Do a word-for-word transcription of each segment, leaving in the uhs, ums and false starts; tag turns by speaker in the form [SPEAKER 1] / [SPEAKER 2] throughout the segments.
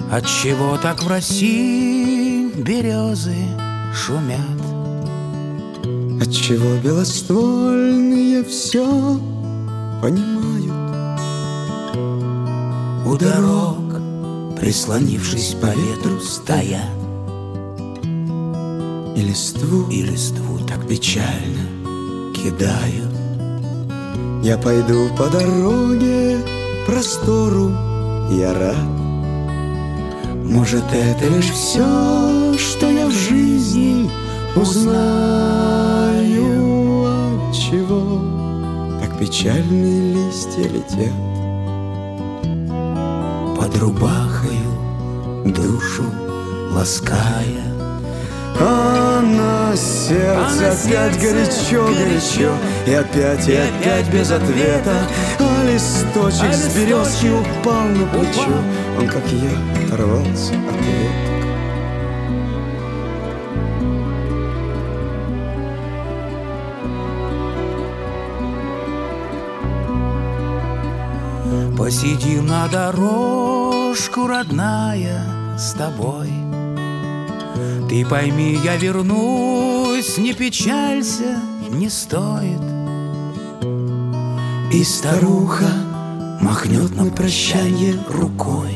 [SPEAKER 1] Отчего так в России березы шумят?
[SPEAKER 2] Отчего белоствольные все понимают?
[SPEAKER 1] У дорог, прислонившись по ветру, стоят,
[SPEAKER 2] И листву,
[SPEAKER 1] и листву так
[SPEAKER 2] печально
[SPEAKER 1] кидают.
[SPEAKER 2] Я пойду по дороге простору, я рад. Может, это лишь все, что я в жизни узнаю. Отчего так печальные листья летят
[SPEAKER 1] Под рубахою душу лаская.
[SPEAKER 2] А на сердце
[SPEAKER 1] А на
[SPEAKER 2] опять
[SPEAKER 1] сердце
[SPEAKER 2] горячо-горячо, и опять, и опять без ответа. А листочек
[SPEAKER 1] А
[SPEAKER 2] с
[SPEAKER 1] листочек
[SPEAKER 2] березки упал на плечо.
[SPEAKER 1] упал.
[SPEAKER 2] Он, как я, оторвался от веток.
[SPEAKER 1] Посидим на дорожку, родная, с тобой. Ты пойми, я вернусь, не печалься, не стоит. И старуха махнет на прощанье рукой,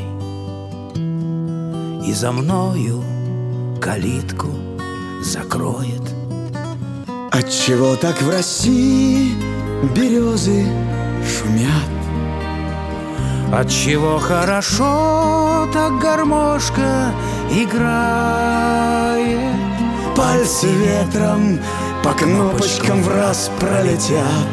[SPEAKER 1] и за мною калитку закроет.
[SPEAKER 2] Отчего так в России березы шумят?
[SPEAKER 1] Отчего хорошо так гармошка играет?
[SPEAKER 2] Пальцы ветром по кнопочкам в раз пролетят,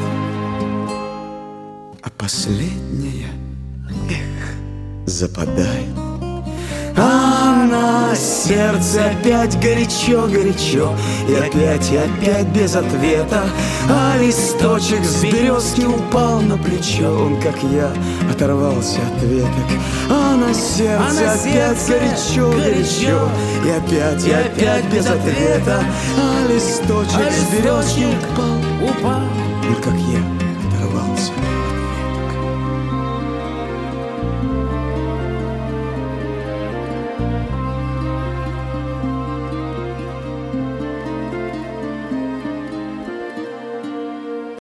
[SPEAKER 2] а последняя, эх, западает. А на сердце опять горячо-горячо, и опять, и опять без ответа. А листочек с березки упал на плечо. Он, как я, оторвался от веток. А на сердце,
[SPEAKER 1] А на
[SPEAKER 2] опять
[SPEAKER 1] сердце
[SPEAKER 2] горячо-горячо, и опять, и опять без ответа. А листочек
[SPEAKER 1] А
[SPEAKER 2] с березки
[SPEAKER 1] листочек
[SPEAKER 2] упал.
[SPEAKER 1] упал.
[SPEAKER 2] Он, как я, оторвался